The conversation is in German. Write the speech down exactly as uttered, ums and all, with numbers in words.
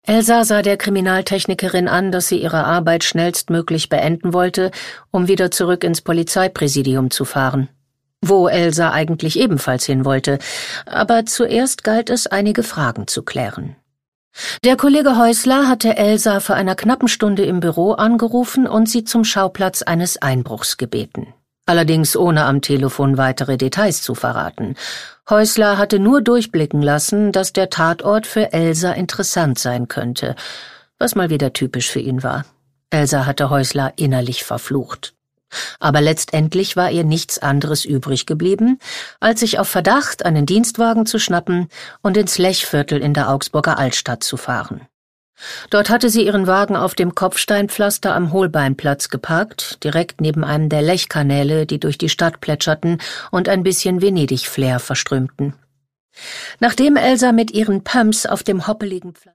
Elsa sah der Kriminaltechnikerin an, dass sie ihre Arbeit schnellstmöglich beenden wollte, um wieder zurück ins Polizeipräsidium zu fahren. Wo Elsa eigentlich ebenfalls hin wollte, aber zuerst galt es, einige Fragen zu klären. Der Kollege Häusler hatte Elsa vor einer knappen Stunde im Büro angerufen und sie zum Schauplatz eines Einbruchs gebeten. Allerdings ohne am Telefon weitere Details zu verraten. Häusler hatte nur durchblicken lassen, dass der Tatort für Elsa interessant sein könnte, was mal wieder typisch für ihn war. Elsa hatte Häusler innerlich verflucht. Aber letztendlich war ihr nichts anderes übrig geblieben, als sich auf Verdacht einen Dienstwagen zu schnappen und ins Lechviertel in der Augsburger Altstadt zu fahren. Dort hatte sie ihren Wagen auf dem Kopfsteinpflaster am Holbeinplatz geparkt, direkt neben einem der Lechkanäle, die durch die Stadt plätscherten und ein bisschen Venedig-Flair verströmten. Nachdem Elsa mit ihren Pumps auf dem hoppeligen Pflaster